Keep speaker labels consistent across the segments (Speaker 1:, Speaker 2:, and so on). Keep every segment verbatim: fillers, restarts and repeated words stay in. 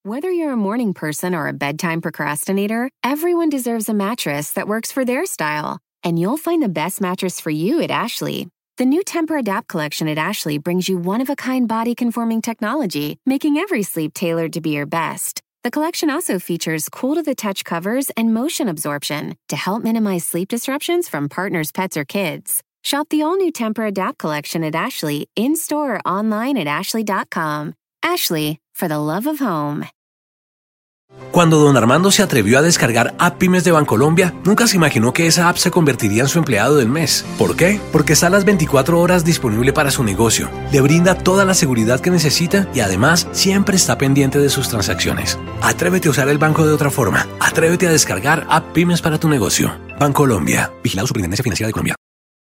Speaker 1: Whether you're a morning person or a bedtime procrastinator, everyone deserves a mattress that works for their style. And you'll find the best mattress for you at Ashley. The new Tempur-Adapt collection at Ashley brings you one-of-a-kind body-conforming technology, making every sleep tailored to be your best. The collection also features cool-to-the-touch covers and motion absorption to help minimize sleep disruptions from partners, pets, or kids. Shop the all-new Tempur-Adapt collection at Ashley, in-store or online at ashley dot com. Ashley, for the love of home.
Speaker 2: Cuando don Armando se atrevió a descargar App Pymes de Bancolombia, nunca se imaginó que esa app se convertiría en su empleado del mes. ¿Por qué? Porque está a las veinticuatro horas disponible para su negocio, le brinda toda la seguridad que necesita y además siempre está pendiente de sus transacciones. Atrévete a usar el banco de otra forma. Atrévete a descargar App Pymes para tu negocio. Bancolombia. Vigilado Superintendencia Financiera de Colombia.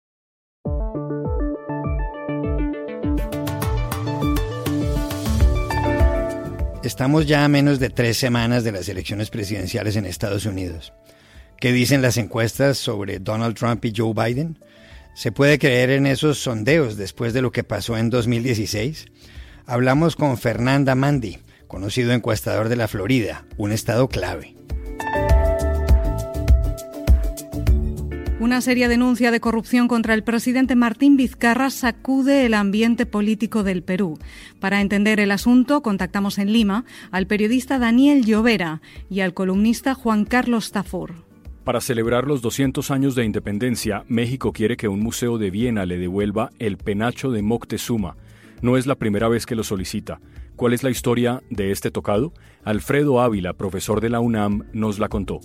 Speaker 3: Estamos ya a menos de tres semanas de las elecciones presidenciales en Estados Unidos. ¿Qué dicen las encuestas sobre Donald Trump y Joe Biden? ¿Se puede creer en esos sondeos después de lo que pasó en dos mil dieciséis? Hablamos con Fernand Amandi, conocido encuestador de la Florida, un estado clave.
Speaker 4: Una seria denuncia de corrupción contra el presidente Martín Vizcarra sacude el ambiente político del Perú. Para entender el asunto, contactamos en Lima al periodista Daniel Llovera y al columnista Juan Carlos Tafur.
Speaker 5: Para celebrar los doscientos años de independencia, México quiere que un museo de Viena le devuelva el penacho de Moctezuma. No es la primera vez que lo solicita. ¿Cuál es la historia de este tocado? Alfredo Ávila, profesor de la UNAM, nos la contó.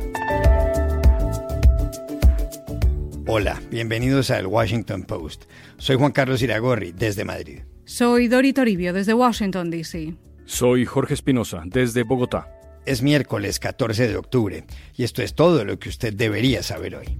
Speaker 3: Hola, bienvenidos a El Washington Post. Soy Juan Carlos Iragorri, desde Madrid.
Speaker 4: Soy Dori Toribio, desde Washington, D C
Speaker 5: Soy Jorge Espinosa, desde Bogotá.
Speaker 3: Es miércoles catorce de octubre y esto es todo lo que usted debería saber hoy.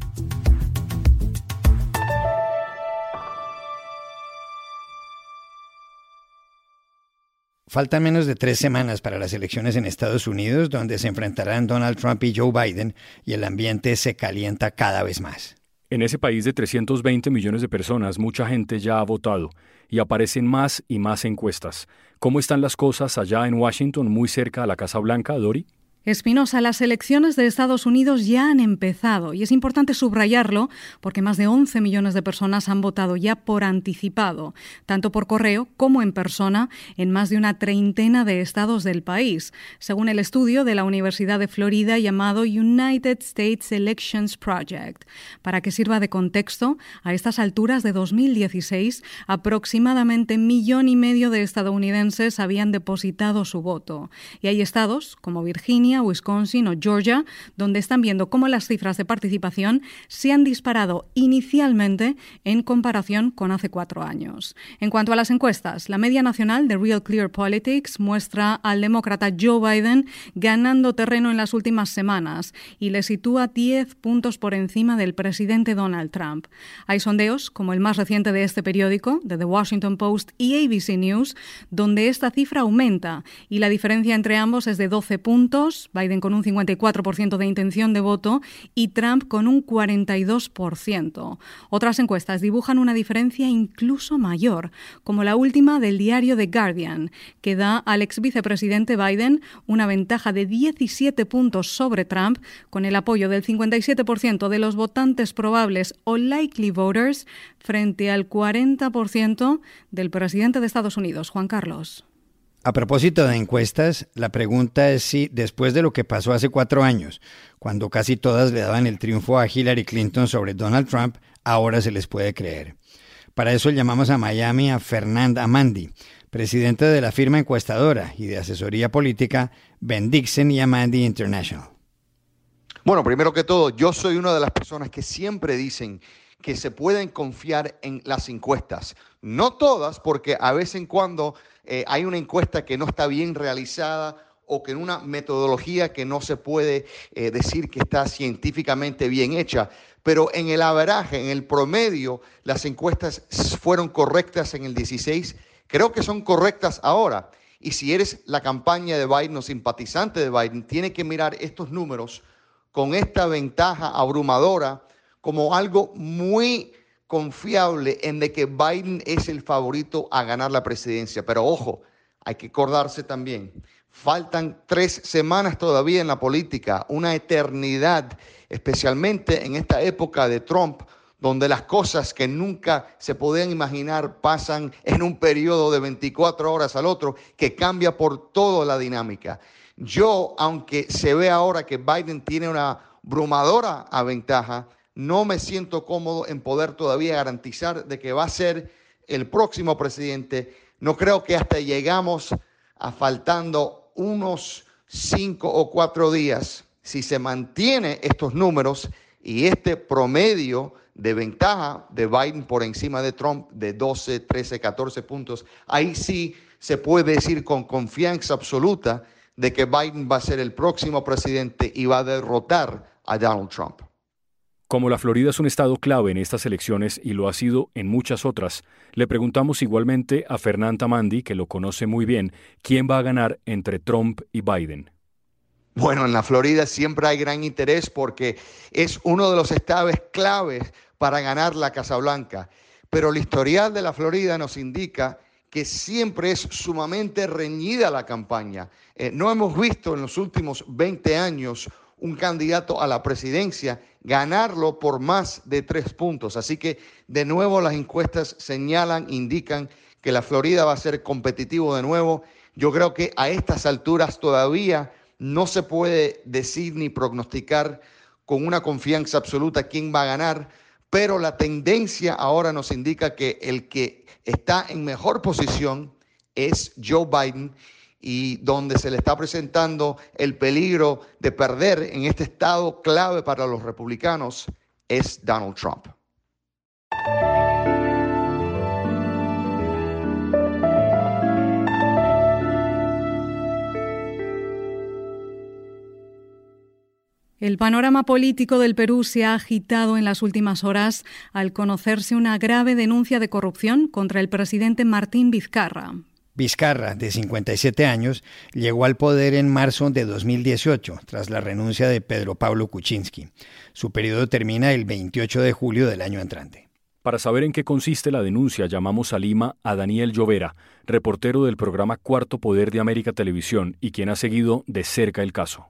Speaker 3: Faltan menos de tres semanas para las elecciones en Estados Unidos, donde se enfrentarán Donald Trump y Joe Biden, y el ambiente se calienta cada vez más.
Speaker 5: En ese país de trescientos veinte millones de personas, mucha gente ya ha votado y aparecen más y más encuestas. ¿Cómo están las cosas allá en Washington, muy cerca a la Casa Blanca, Dori?
Speaker 4: Espinosa, las elecciones de Estados Unidos ya han empezado y es importante subrayarlo porque más de once millones de personas han votado ya por anticipado, tanto por correo como en persona, en más de una treintena de estados del país, según el estudio de la Universidad de Florida llamado United States Elections Project. Para que sirva de contexto, a estas alturas de dos mil dieciséis, aproximadamente millón y medio de estadounidenses habían depositado su voto. Y hay estados como Virginia, Wisconsin o Georgia, donde están viendo cómo las cifras de participación se han disparado inicialmente en comparación con hace cuatro años. En cuanto a las encuestas, la media nacional de Real Clear Politics muestra al demócrata Joe Biden ganando terreno en las últimas semanas y le sitúa diez puntos por encima del presidente Donald Trump. Hay sondeos, como el más reciente de este periódico, de The Washington Post y A B C News, donde esta cifra aumenta y la diferencia entre ambos es de doce puntos, Biden con un cincuenta y cuatro por ciento de intención de voto y Trump con un cuarenta y dos por ciento. Otras encuestas dibujan una diferencia incluso mayor, como la última del diario The Guardian, que da al ex vicepresidente Biden una ventaja de diecisiete puntos sobre Trump, con el apoyo del cincuenta y siete por ciento de los votantes probables o likely voters frente al cuarenta por ciento del presidente de Estados Unidos, Juan Carlos.
Speaker 3: A propósito de encuestas, la pregunta es si, después de lo que pasó hace cuatro años, cuando casi todas le daban el triunfo a Hillary Clinton sobre Donald Trump, ahora se les puede creer. Para eso llamamos a Miami a Fernand Amandi, presidente de la firma encuestadora y de asesoría política Bendixen y Amandi International.
Speaker 6: Bueno, primero que todo, yo soy una de las personas que siempre dicen que se pueden confiar en las encuestas. No todas, porque a vez en cuando eh, hay una encuesta que no está bien realizada o que en una metodología que no se puede eh, decir que está científicamente bien hecha. Pero en el averaje, en el promedio, las encuestas fueron correctas en el dieciséis. Creo que son correctas ahora. Y si eres la campaña de Biden o simpatizante de Biden, tiene que mirar estos números con esta ventaja abrumadora como algo muy confiable en de que Biden es el favorito a ganar la presidencia. Pero ojo, hay que acordarse también, Faltan tres semanas todavía en la política, una eternidad, especialmente en esta época de Trump, donde las cosas que nunca se podían imaginar pasan en un periodo de veinticuatro horas al otro, que cambia por toda la dinámica. Yo, aunque se ve ahora que Biden tiene una abrumadora ventaja, no me siento cómodo en poder todavía garantizar de que va a ser el próximo presidente. No creo que hasta llegamos a faltando unos cinco o cuatro días, si se mantiene estos números y este promedio de ventaja de Biden por encima de Trump de doce, trece, catorce puntos, ahí sí se puede decir con confianza absoluta de que Biden va a ser el próximo presidente y va a derrotar a Donald Trump.
Speaker 5: Como la Florida es un estado clave en estas elecciones y lo ha sido en muchas otras, le preguntamos igualmente a Fernán Tamandi, que lo conoce muy bien, quién va a ganar entre Trump y Biden.
Speaker 6: Bueno, en la Florida siempre hay gran interés porque es uno de los estados claves para ganar la Casa Blanca. Pero el historial de la Florida nos indica que siempre es sumamente reñida la campaña. Eh, no hemos visto en los últimos veinte años un candidato a la presidencia ganarlo por más de tres puntos. Así que, de nuevo, las encuestas señalan, indican que la Florida va a ser competitivo de nuevo. Yo creo que a estas alturas todavía no se puede decir ni prognosticar con una confianza absoluta quién va a ganar, pero la tendencia ahora nos indica que el que está en mejor posición es Joe Biden, y donde se le está presentando el peligro de perder en este estado clave para los republicanos es Donald Trump.
Speaker 4: El panorama político del Perú se ha agitado en las últimas horas al conocerse una grave denuncia de corrupción contra el presidente Martín Vizcarra.
Speaker 3: Vizcarra, de cincuenta y siete años, llegó al poder en marzo de dos mil dieciocho, tras la renuncia de Pedro Pablo Kuczynski. Su periodo termina el veintiocho de julio del año entrante.
Speaker 5: Para saber en qué consiste la denuncia, llamamos a Lima a Daniel Llovera, reportero del programa Cuarto Poder de América Televisión y quien ha seguido de cerca el caso.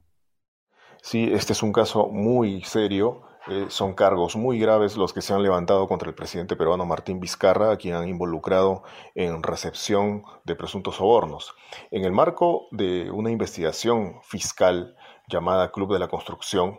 Speaker 7: Sí, este es un caso muy serio. Eh, son cargos muy graves los que se han levantado contra el presidente peruano Martín Vizcarra, a quien han involucrado en recepción de presuntos sobornos. En el marco de una investigación fiscal llamada Club de la Construcción,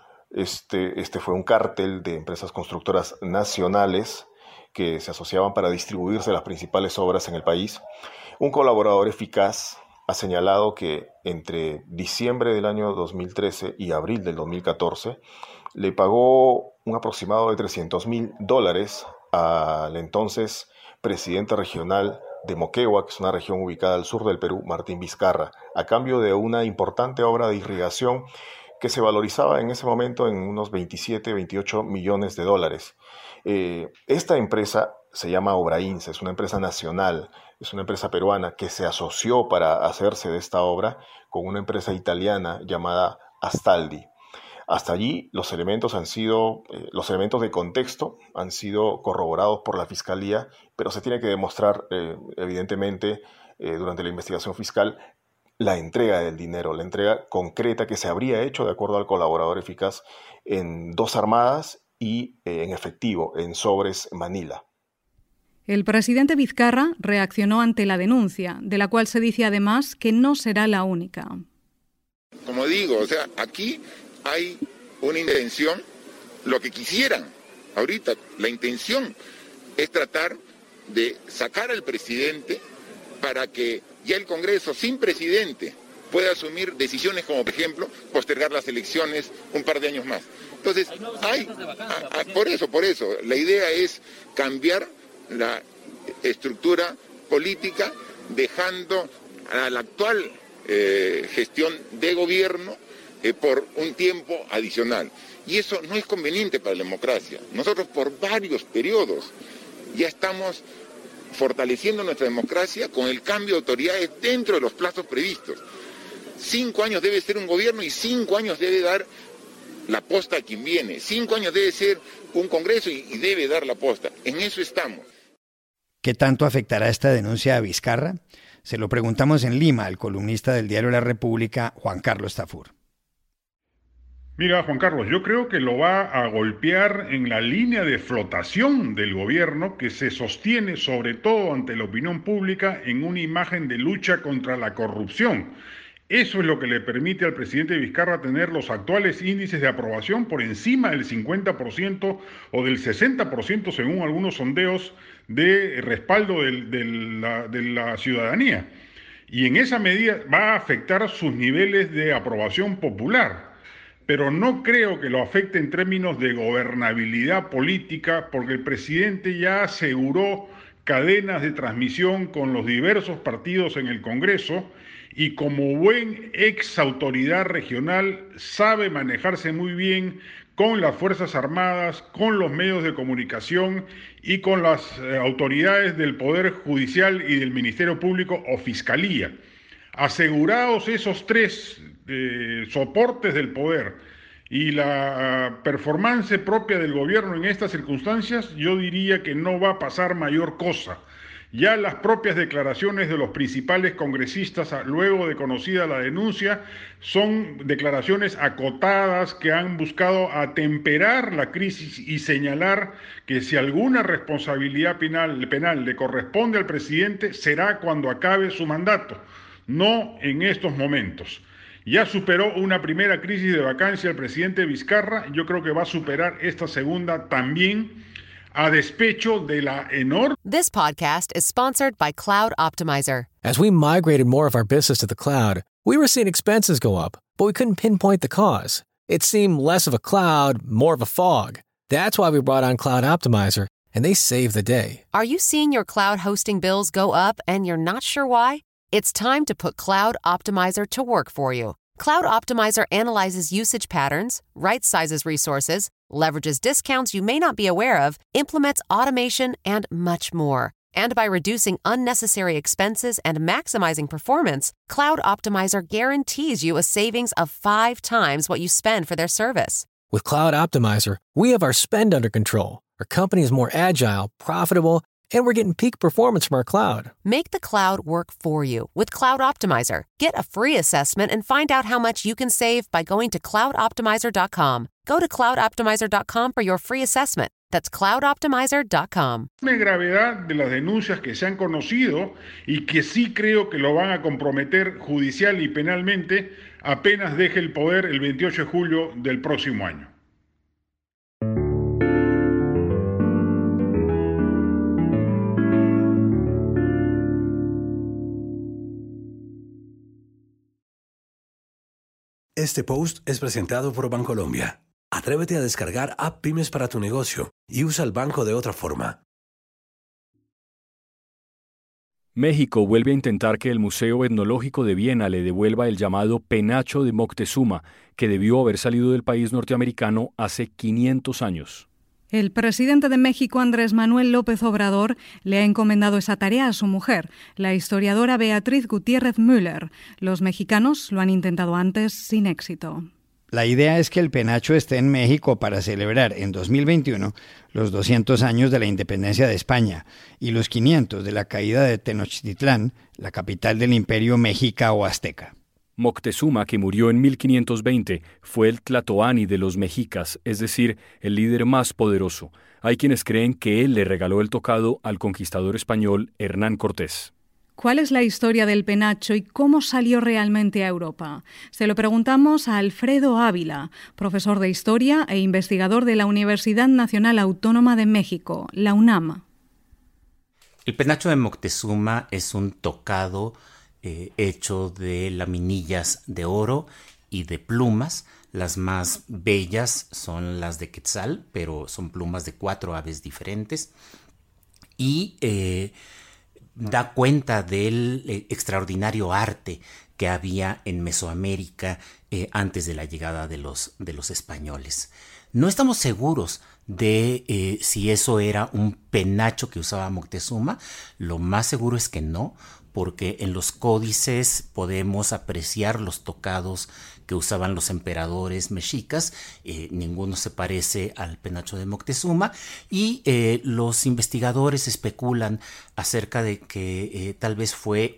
Speaker 7: este, este fue un cártel de empresas constructoras nacionales que se asociaban para distribuirse las principales obras en el país. Un colaborador eficaz ha señalado que entre diciembre del año dos mil trece y abril del dos mil catorce le pagó un aproximado de trescientos mil dólares al entonces presidente regional de Moquegua, que es una región ubicada al sur del Perú, Martín Vizcarra, a cambio de una importante obra de irrigación que se valorizaba en ese momento en unos veintisiete, veintiocho millones de dólares. Eh, esta empresa se llama Obrainsa, es una empresa nacional, es una empresa peruana que se asoció para hacerse de esta obra con una empresa italiana llamada Astaldi. Hasta allí los elementos han sido, eh, los elementos de contexto han sido corroborados por la Fiscalía, pero se tiene que demostrar, eh, evidentemente, eh, durante la investigación fiscal, la entrega del dinero, la entrega concreta que se habría hecho, de acuerdo al colaborador eficaz, en dos armadas y eh, en efectivo, en sobres Manila.
Speaker 4: El presidente Vizcarra reaccionó ante la denuncia, de la cual se dice además que no será la única.
Speaker 8: Como digo, o sea, aquí hay una intención, lo que quisieran ahorita, la intención es tratar de sacar al presidente para que ya el Congreso, sin presidente, pueda asumir decisiones como, por ejemplo, postergar las elecciones un par de años más. Entonces, hay, a, a, por eso, por eso, la idea es cambiar la estructura política, dejando a la actual eh, gestión de gobierno Eh, por un tiempo adicional. Y eso no es conveniente para la democracia. Nosotros por varios periodos ya estamos fortaleciendo nuestra democracia con el cambio de autoridades dentro de los plazos previstos. Cinco años debe ser un gobierno y cinco años debe dar la posta a quien viene. Cinco años debe ser un Congreso y, y debe dar la posta. En eso estamos.
Speaker 3: ¿Qué tanto afectará esta denuncia a Vizcarra? Se lo preguntamos en Lima al columnista del diario La República, Juan Carlos Tafur.
Speaker 9: Mira, Juan Carlos, yo creo que lo va a golpear en la línea de flotación del gobierno, que se sostiene sobre todo ante la opinión pública en una imagen de lucha contra la corrupción. Eso es lo que le permite al presidente Vizcarra tener los actuales índices de aprobación por encima del cincuenta por ciento o del sesenta por ciento según algunos sondeos de respaldo de, de, la, de la ciudadanía. Y en esa medida va a afectar sus niveles de aprobación popular. Pero no creo que lo afecte en términos de gobernabilidad política, porque el presidente ya aseguró cadenas de transmisión con los diversos partidos en el Congreso y como buen ex autoridad regional sabe manejarse muy bien con las Fuerzas Armadas, con los medios de comunicación y con las eh, autoridades del Poder Judicial y del Ministerio Público o Fiscalía. Asegurados esos tres eh, soportes del poder y la uh, performance propia del gobierno en estas circunstancias, yo diría que no va a pasar mayor cosa. Ya las propias declaraciones de los principales congresistas, luego de conocida la denuncia, son declaraciones acotadas que han buscado atemperar la crisis y señalar que si alguna responsabilidad penal, penal le corresponde al presidente, será cuando acabe su mandato, no en estos momentos. Ya superó una primera crisis de vacancia el presidente Vizcarra, yo creo que va a superar esta segunda también, a despecho de la enorme...
Speaker 10: This podcast is sponsored by Cloud Optimizer.
Speaker 11: As we migrated more of our business to the cloud, we were seeing expenses go up, but we couldn't pinpoint the cause. It seemed less of a cloud, more of a fog. That's why we brought on Cloud Optimizer, and they saved the day.
Speaker 10: Are you seeing your cloud hosting bills go up and you're not sure why? It's time to put Cloud Optimizer to work for you. Cloud Optimizer analyzes usage patterns, right-sizes resources, leverages discounts you may not be aware of, implements automation, and much more. And by reducing unnecessary expenses and maximizing performance, Cloud Optimizer guarantees you a savings of five times what you spend for their service.
Speaker 11: With Cloud Optimizer, we have our spend under control. Our company is more agile, profitable, and we're getting peak performance from our cloud.
Speaker 10: Make the cloud work for you with Cloud Optimizer. Get a free assessment and find out how much you can save by going to cloud optimizer dot com. Go to cloud optimizer dot com for your free assessment. That's cloud optimizer dot com.
Speaker 9: La gravedad de las denuncias que se han conocido y que sí creo que lo van a comprometer judicial y penalmente apenas deje el poder el veintiocho de julio del próximo año.
Speaker 2: Este post es presentado por Bancolombia. Atrévete a descargar App Pymes para tu negocio y usa el banco de otra forma.
Speaker 5: México vuelve a intentar que el Museo Etnológico de Viena le devuelva el llamado penacho de Moctezuma, que debió haber salido del país norteamericano hace quinientos años.
Speaker 4: El presidente de México, Andrés Manuel López Obrador, le ha encomendado esa tarea a su mujer, la historiadora Beatriz Gutiérrez Müller. Los mexicanos lo han intentado antes sin éxito.
Speaker 3: La idea es que el penacho esté en México para celebrar en dos mil veintiuno los doscientos años de la independencia de España y los quinientos de la caída de Tenochtitlán, la capital del imperio mexica o azteca.
Speaker 5: Moctezuma, que murió en mil quinientos veinte, fue el Tlatoani de los mexicas, es decir, el líder más poderoso. Hay quienes creen que él le regaló el tocado al conquistador español Hernán Cortés.
Speaker 4: ¿Cuál es la historia del penacho y cómo salió realmente a Europa? Se lo preguntamos a Alfredo Ávila, profesor de Historia e investigador de la Universidad Nacional Autónoma de México, la UNAM.
Speaker 12: El penacho de Moctezuma es un tocado Eh, hecho de laminillas de oro y de plumas. Las más bellas son las de Quetzal, pero son plumas de cuatro aves diferentes. Y eh, da cuenta del eh, extraordinario arte que había en Mesoamérica eh, antes de la llegada de los, de los españoles. No estamos seguros de eh, si eso era un penacho que usaba Moctezuma. Lo más seguro es que no, porque en los códices podemos apreciar los tocados que usaban los emperadores mexicas. Eh, ninguno se parece al penacho de Moctezuma y eh, los investigadores especulan acerca de que eh, tal vez fue un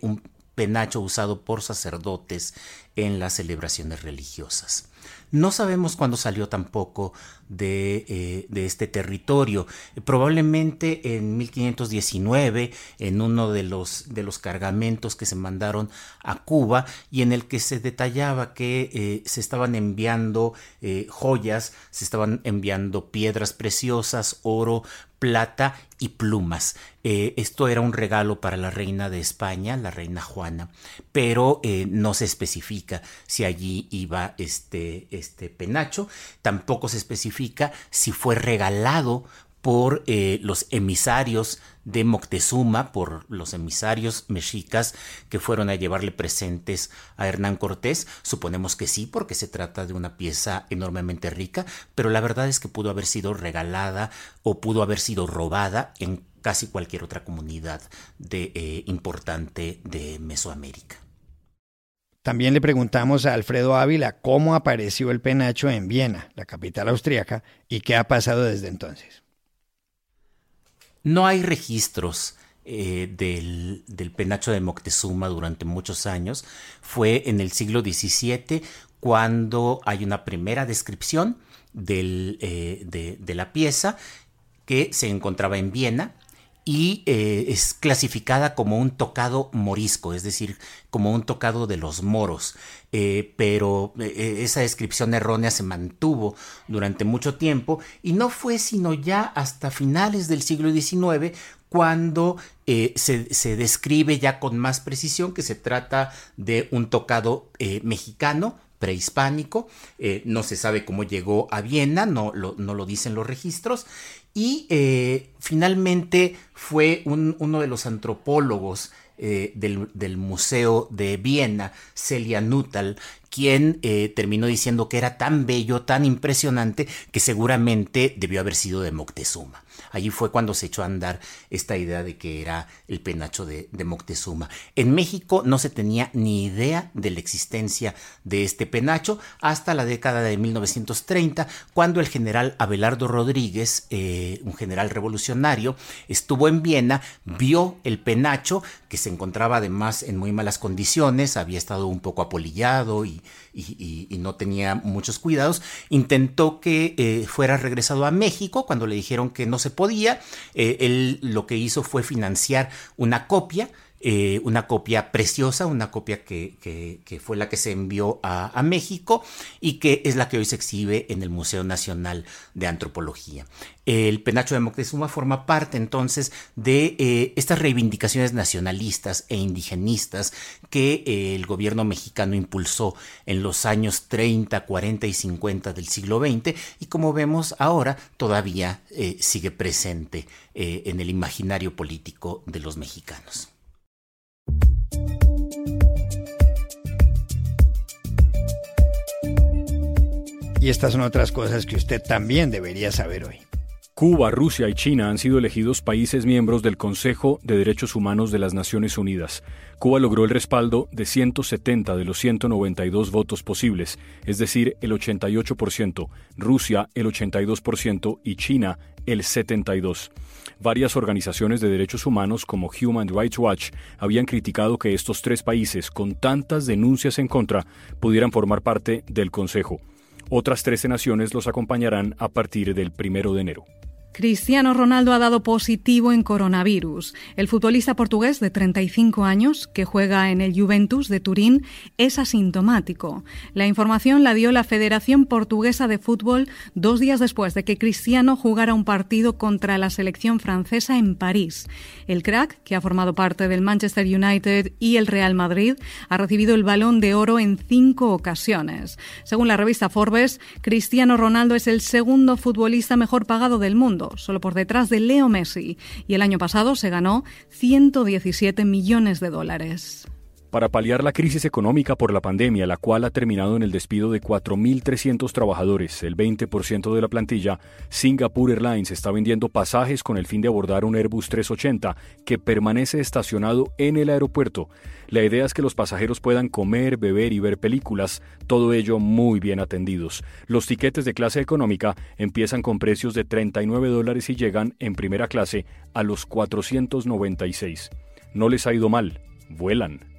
Speaker 12: penacho usado por sacerdotes en las celebraciones religiosas. No sabemos cuándo salió tampoco de, eh, de este territorio. Probablemente en mil quinientos diecinueve, en uno de los, de los cargamentos que se mandaron a Cuba y en el que se detallaba que eh, se estaban enviando eh, joyas, se estaban enviando piedras preciosas, oro, plata y plumas. Eh, esto era un regalo para la reina de España, la reina Juana, pero eh, no se especifica si allí iba este, este penacho. Tampoco se especifica si fue regalado por eh, los emisarios de Moctezuma, por los emisarios mexicas que fueron a llevarle presentes a Hernán Cortés. Suponemos que sí, porque se trata de una pieza enormemente rica, pero la verdad es que pudo haber sido regalada o pudo haber sido robada en casi cualquier otra comunidad de, eh, importante de Mesoamérica.
Speaker 3: También le preguntamos a Alfredo Ávila cómo apareció el penacho en Viena, la capital austríaca, y qué ha pasado desde entonces.
Speaker 12: No hay registros eh, del, del penacho de Moctezuma durante muchos años. Fue en el siglo diecisiete cuando hay una primera descripción del, eh, de, de la pieza que se encontraba en Viena y eh, es clasificada como un tocado morisco, es decir, como un tocado de los moros. Eh, pero eh, esa descripción errónea se mantuvo durante mucho tiempo y no fue sino ya hasta finales del siglo diecinueve cuando eh, se, se describe ya con más precisión que se trata de un tocado eh, mexicano, prehispánico. Eh, no se sabe cómo llegó a Viena, no lo, no lo dicen los registros. Y eh, finalmente fue un, uno de los antropólogos eh, del, del Museo de Viena, Celia Nuttall, quien eh, terminó diciendo que era tan bello, tan impresionante, que seguramente debió haber sido de Moctezuma. Allí fue cuando se echó a andar esta idea de que era el penacho de, de Moctezuma. En México no se tenía ni idea de la existencia de este penacho hasta la década de mil novecientos treinta, cuando el general Abelardo Rodríguez, eh, un general revolucionario, estuvo en Viena, vio el penacho, que se encontraba además en muy malas condiciones, había estado un poco apolillado y Y, y, y no tenía muchos cuidados. Intentó que eh, fuera regresado a México cuando le dijeron que no se podía. Eh, él lo que hizo fue financiar una copia, eh, una copia preciosa, una copia que, que, que fue la que se envió a, a México y que es la que hoy se exhibe en el Museo Nacional de Antropología. El penacho de Moctezuma forma parte entonces de eh, estas reivindicaciones nacionalistas e indigenistas que eh, el gobierno mexicano impulsó en los años treinta, cuarenta y cincuenta del siglo veinte y, como vemos ahora, todavía eh, sigue presente eh, en el imaginario político de los mexicanos.
Speaker 3: Y estas son otras cosas que usted también debería saber hoy.
Speaker 5: Cuba, Rusia y China han sido elegidos países miembros del Consejo de Derechos Humanos de las Naciones Unidas. Cuba logró el respaldo de ciento setenta de los ciento noventa y dos votos posibles, es decir, el ochenta y ocho por ciento, Rusia el ochenta y dos por ciento y China el setenta y dos por ciento. Varias organizaciones de derechos humanos como Human Rights Watch habían criticado que estos tres países, con tantas denuncias en contra, pudieran formar parte del Consejo. Otras trece naciones los acompañarán a partir del primero de enero.
Speaker 4: Cristiano Ronaldo ha dado positivo en coronavirus. El futbolista portugués de treinta y cinco años, que juega en el Juventus de Turín, es asintomático. La información la dio la Federación Portuguesa de Fútbol dos días después de que Cristiano jugara un partido contra la selección francesa en París. El crack, que ha formado parte del Manchester United y el Real Madrid, ha recibido el Balón de Oro en cinco ocasiones. Según la revista Forbes, Cristiano Ronaldo es el segundo futbolista mejor pagado del mundo, solo por detrás de Leo Messi, y el año pasado se ganó ciento diecisiete millones de dólares.
Speaker 5: Para paliar la crisis económica por la pandemia, la cual ha terminado en el despido de cuatro mil trescientos trabajadores, el veinte por ciento de la plantilla, Singapore Airlines está vendiendo pasajes con el fin de abordar un Airbus trescientos ochenta que permanece estacionado en el aeropuerto. La idea es que los pasajeros puedan comer, beber y ver películas, todo ello muy bien atendidos. Los tiquetes de clase económica empiezan con precios de treinta y nueve dólares y llegan en primera clase a los cuatrocientos noventa y seis. No les ha ido mal, vuelan.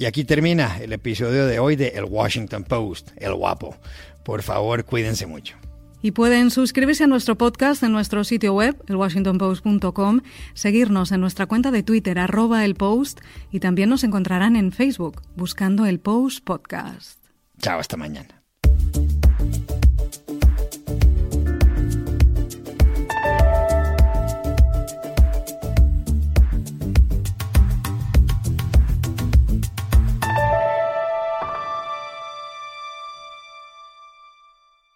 Speaker 3: Y aquí termina el episodio de hoy de El Washington Post, El Guapo. Por favor, cuídense mucho.
Speaker 4: Y pueden suscribirse a nuestro podcast en nuestro sitio web, el washington post punto com, seguirnos en nuestra cuenta de Twitter, arroba el Post, y también nos encontrarán en Facebook, buscando el Post Podcast.
Speaker 3: Chao, hasta mañana.